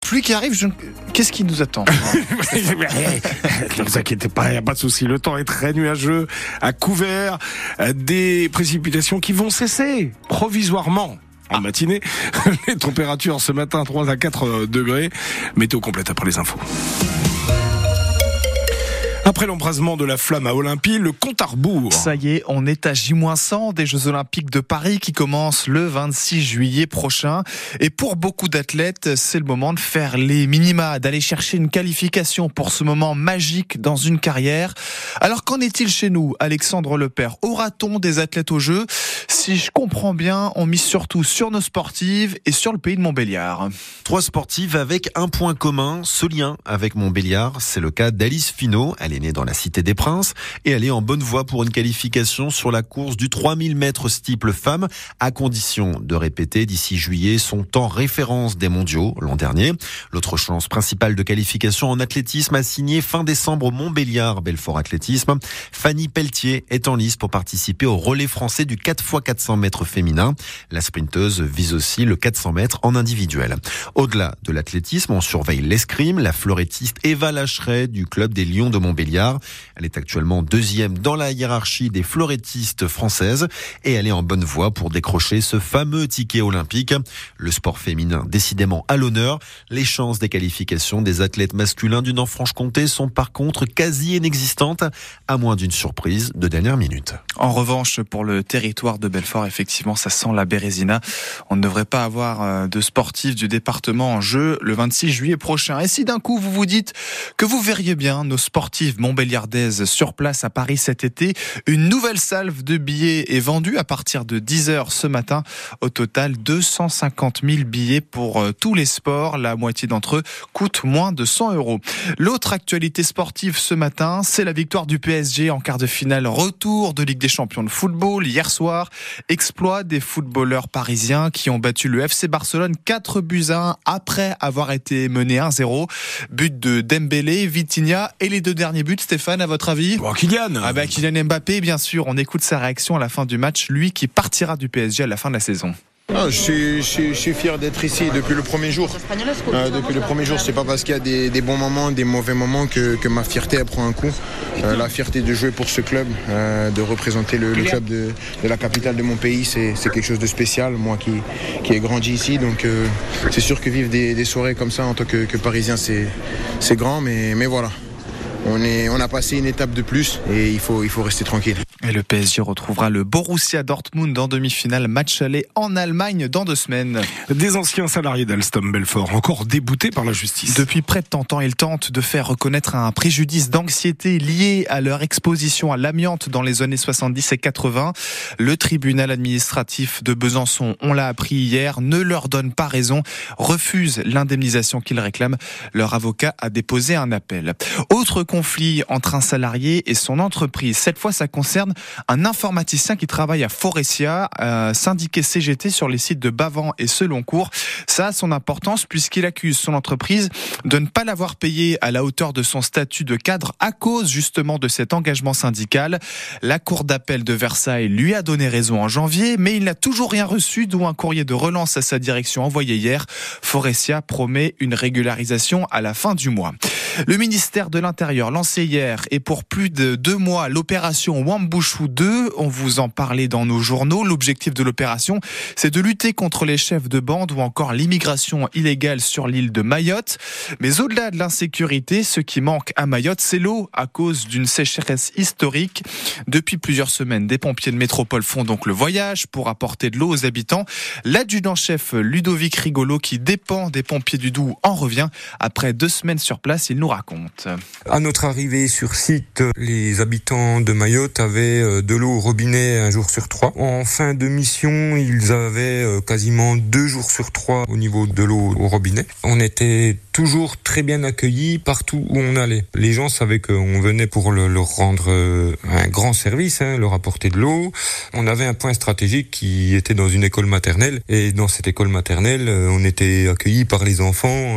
pluie qui arrive. Qu'est-ce qui nous attend? Ne vous inquiétez pas, il n'y a pas de souci. Le temps est très nuageux, à couvert, des précipitations qui vont cesser provisoirement. En matinée, les températures ce matin 3 à 4 degrés. Météo complète après les infos. Après l'embrasement de la flamme à Olympie, le compte à rebours. Ça y est, on est à J-100 des Jeux Olympiques de Paris qui commencent le 26 juillet prochain. Et pour beaucoup d'athlètes, c'est le moment de faire les minima, d'aller chercher une qualification pour ce moment magique dans une carrière. Alors qu'en est-il chez nous, Alexandre Lepère? Aura-t-on des athlètes aux Jeux? Si je comprends bien, on mise surtout sur nos sportives et sur le pays de Montbéliard. 3 sportives avec un point commun, ce lien avec Montbéliard. C'est le cas d'Alice Finot. Elle est née dans la Cité des Princes et elle est en bonne voie pour une qualification sur la course du 3000 mètres steeple femmes, à condition de répéter d'ici juillet son temps référence des mondiaux l'an dernier. L'autre chance principale de qualification en athlétisme a signé fin décembre au Montbéliard Belfort Athlétisme. Fanny Pelletier est en lice pour participer au relais français du 4x400 mètres féminin. La sprinteuse vise aussi le 400 mètres en individuel. Au-delà de l'athlétisme, on surveille l'escrime. La florettiste Eva Lacheret du club des Lions de Montbéliard. Elle est actuellement 2e dans la hiérarchie des florettistes françaises et elle est en bonne voie pour décrocher ce fameux ticket olympique. Le sport féminin décidément à l'honneur. Les chances des qualifications des athlètes masculins du Nord-Franche-Comté sont par contre quasi inexistantes, à moins d'une surprise de dernière minute. En revanche, pour le territoire de Belfort, effectivement, ça sent la bérésina. On ne devrait pas avoir de sportifs du département en jeu le 26 juillet prochain. Et si d'un coup vous vous dites que vous verriez bien nos sportifs montbéliardaises sur place à Paris cet été, une nouvelle salve de billets est vendue à partir de 10h ce matin. Au total, 250 000 billets pour tous les sports. La moitié d'entre eux coûtent moins de 100 €. L'autre actualité sportive ce matin, c'est la victoire du PSG en quart de finale retour de Ligue des Champions de football hier soir. Exploit des footballeurs parisiens qui ont battu le FC Barcelone 4-1 après avoir été mené 1-0. But de Dembélé, Vitinha et les 2 derniers buts, Stéphane, à votre avis? Kylian. Kylian Mbappé, bien sûr. On écoute sa réaction à la fin du match, lui qui partira du PSG à la fin de la saison. Je suis fier d'être ici depuis le premier jour. Depuis le premier jour, c'est pas parce qu'il y a des bons moments, des mauvais moments que ma fierté elle prend un coup. La fierté de jouer pour ce club, de représenter le club de la capitale de mon pays, c'est quelque chose de spécial. Moi qui ai grandi ici, donc c'est sûr que vivre des soirées comme ça en tant que Parisien, c'est grand, mais voilà. On a passé une étape de plus et il faut rester tranquille. Et le PSG retrouvera le Borussia Dortmund en demi-finale, match aller en Allemagne dans 2 semaines. Des anciens salariés d'Alstom Belfort, encore déboutés par la justice. Depuis près de 30 ans, ils tentent de faire reconnaître un préjudice d'anxiété lié à leur exposition à l'amiante dans les années 70 et 80. Le tribunal administratif de Besançon, on l'a appris hier, ne leur donne pas raison, refuse l'indemnisation qu'ils réclament. Leur avocat a déposé un appel. Autre conflit entre un salarié et son entreprise. Cette fois, ça concerne un informaticien qui travaille à Forestia, syndiqué CGT sur les sites de Bavent et Seloncourt. Ça a son importance puisqu'il accuse son entreprise de ne pas l'avoir payé à la hauteur de son statut de cadre à cause justement de cet engagement syndical. La cour d'appel de Versailles lui a donné raison en janvier, mais il n'a toujours rien reçu, d'où un courrier de relance à sa direction envoyé hier. Forestia promet une régularisation à la fin du mois. Le ministère de l'Intérieur lancé hier et pour plus de 2 mois l'opération Wambushu 2. On vous en parlait dans nos journaux. L'objectif de l'opération, c'est de lutter contre les chefs de bande ou encore l'immigration illégale sur l'île de Mayotte. Mais au-delà de l'insécurité, ce qui manque à Mayotte, c'est l'eau à cause d'une sécheresse historique. Depuis plusieurs semaines, des pompiers de métropole font donc le voyage pour apporter de l'eau aux habitants. L'adjudant-chef Ludovic Rigolo, qui dépend des pompiers du Doubs, en revient. Après 2 semaines sur place, il nous raconte. À notre arrivée sur site, les habitants de Mayotte avaient de l'eau au robinet 1 jour sur 3. En fin de mission, ils avaient quasiment 2 jours sur 3 au niveau de l'eau au robinet. On était toujours très bien accueillis partout où on allait. Les gens savaient qu'on venait pour leur rendre un grand service, leur apporter de l'eau. On avait un point stratégique qui était dans une école maternelle et dans cette école maternelle, on était accueillis par les enfants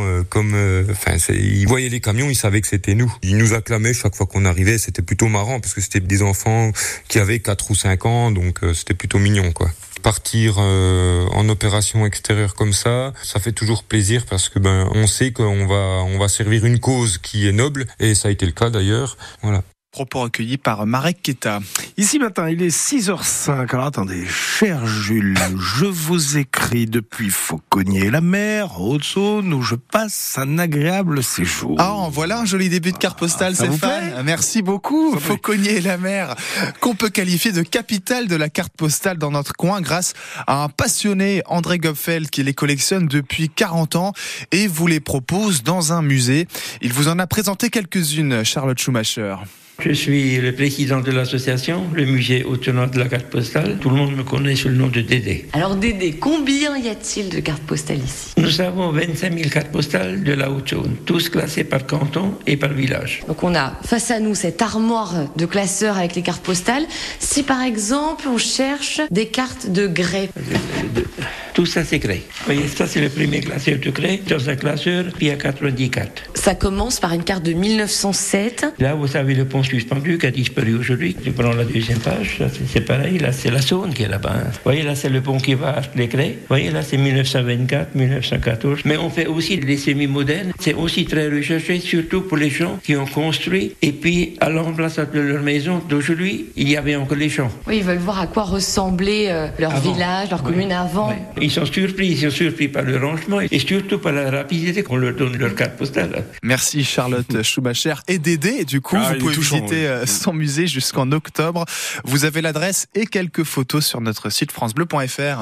ils voyaient les camions, ils savaient que c'était nous. Ils nous acclamaient chaque fois qu'on arrivait, c'était plutôt marrant parce que c'était des enfants qui avaient 4 ou 5 ans, donc c'était plutôt mignon, quoi. partir en opération extérieure comme ça fait toujours plaisir parce que on sait qu'on va servir une cause qui est noble et ça a été le cas d'ailleurs. Voilà. Propos recueillis par Marek Keta. Ici matin, il est 6h05. Alors attendez, cher Jules, je vous écris depuis Fauconnier-la-Mer, Haute-Saône, où je passe un agréable séjour. Ah, voilà un joli début de carte postale, Stéphane. Merci beaucoup. Fauconnier-la-Mer, qu'on peut qualifier de capitale de la carte postale dans notre coin grâce à un passionné, André Gopfeld, qui les collectionne depuis 40 ans et vous les propose dans un musée. Il vous en a présenté quelques-unes, Charlotte Schumacher. Je suis le président de l'association, le musée Haute-Saône de la carte postale. Tout le monde me connaît sous le nom de Dédé. Alors Dédé, combien y a-t-il de cartes postales ici ? Nous avons 25 000 cartes postales de la Haute-Saône, tous classées par canton et par village. Donc on a face à nous cette armoire de classeurs avec les cartes postales. Si par exemple on cherche des cartes de grès. Tout ça c'est grès. Vous voyez, ça c'est le premier classeur de grès. Dans un classeur, il y a 90 cartes. Ça commence par une carte de 1907. Là vous avez le pont suspendu qui a disparu aujourd'hui. Tu prends la deuxième page, là, c'est pareil, là c'est la Saône qui est là-bas. Vous voyez, là c'est le pont qui va à les grès. Vous voyez, là c'est 1924, 1914. Mais on fait aussi des semi-modernes. C'est aussi très recherché, surtout pour les gens qui ont construit. Et puis, à l'emplacement de leur maison d'aujourd'hui, il y avait encore les champs. Oui, ils veulent voir à quoi ressemblait leur village, leur commune avant. Oui. Ils sont surpris par le rangement et surtout par la rapidité qu'on leur donne leur carte postale. Merci Charlotte Schumacher et Dédé. Du coup, vous pouvez visiter son musée jusqu'en octobre. Vous avez l'adresse et quelques photos sur notre site francebleu.fr.